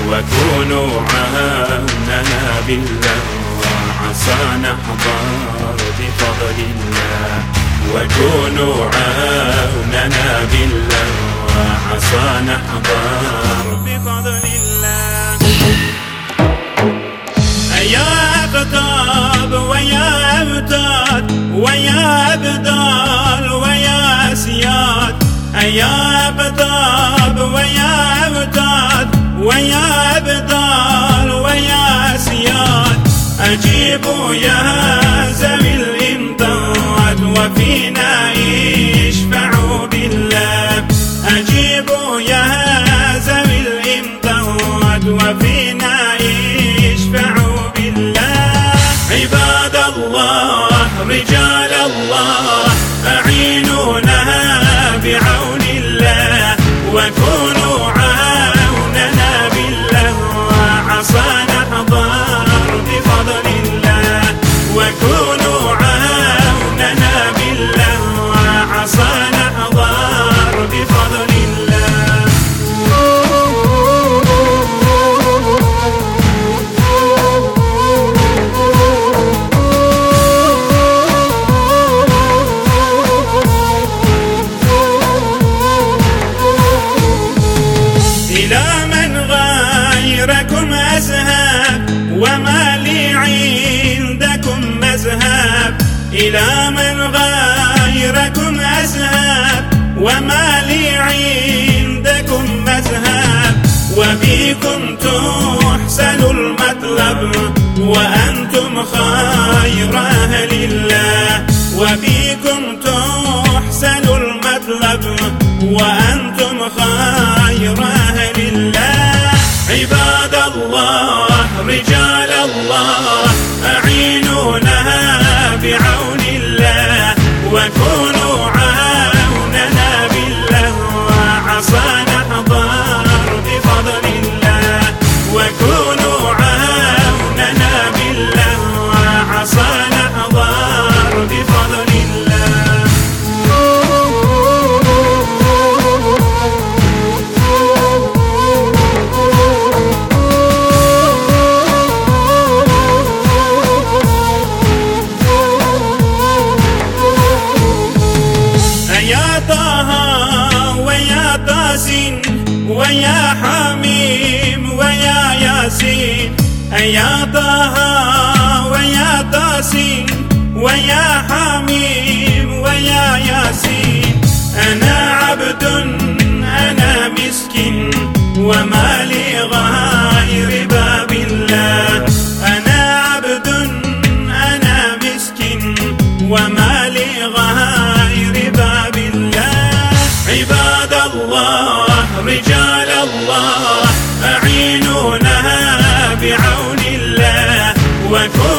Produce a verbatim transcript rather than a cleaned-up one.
وكونوا عوننا بالله وعسى نحضر بفضل الله. وكونوا عوننا بالله وعسى نحضر بفضل الله. يا أقطاب ويا أبطال ويا أبدال ويا سياد. يا أقطاب ويا أبطال ويا أبدال ويا سياد. أجيبوا يا ذوي الإمداد وفينا اشفعوا بالله. أجيبوا يا ذوي الإمداد وفينا اشفعوا بالله. عباد الله رجال الله أعينونا بعون الله. وكونوا عوننا بالله وعسى نحضر بفضل الله. وكونوا عوننا بالله وعسى نحضر بفضل الله. إلى من غيركم أذهب وما لي عندكم مذهب. إلى من غيركم أذهب وما لي عندكم مذهب. وبكم تحسن المطلب وأنتم خير أهل الله. وبكم تحسن المطلب وأنتم خير أهل الله. عباد الله رجال الله أعينونا بعون الله. وكونوا عوننا بالله وعسى نحضر بفضل الله. وكونوا عوننا بالله وعسى نحضر بفضل الله. يا طه ويا طاسين ويا حميم ويا ياسين. يا طه ويا طاسين ويا حميم ويا ياسين. أنا عبد أنا مسكين وما لي غير باب الله. أنا عبد أنا مسكين وما لي غير باب الله. عباد الله رجال الله أعينونا بعون الله. وكونوا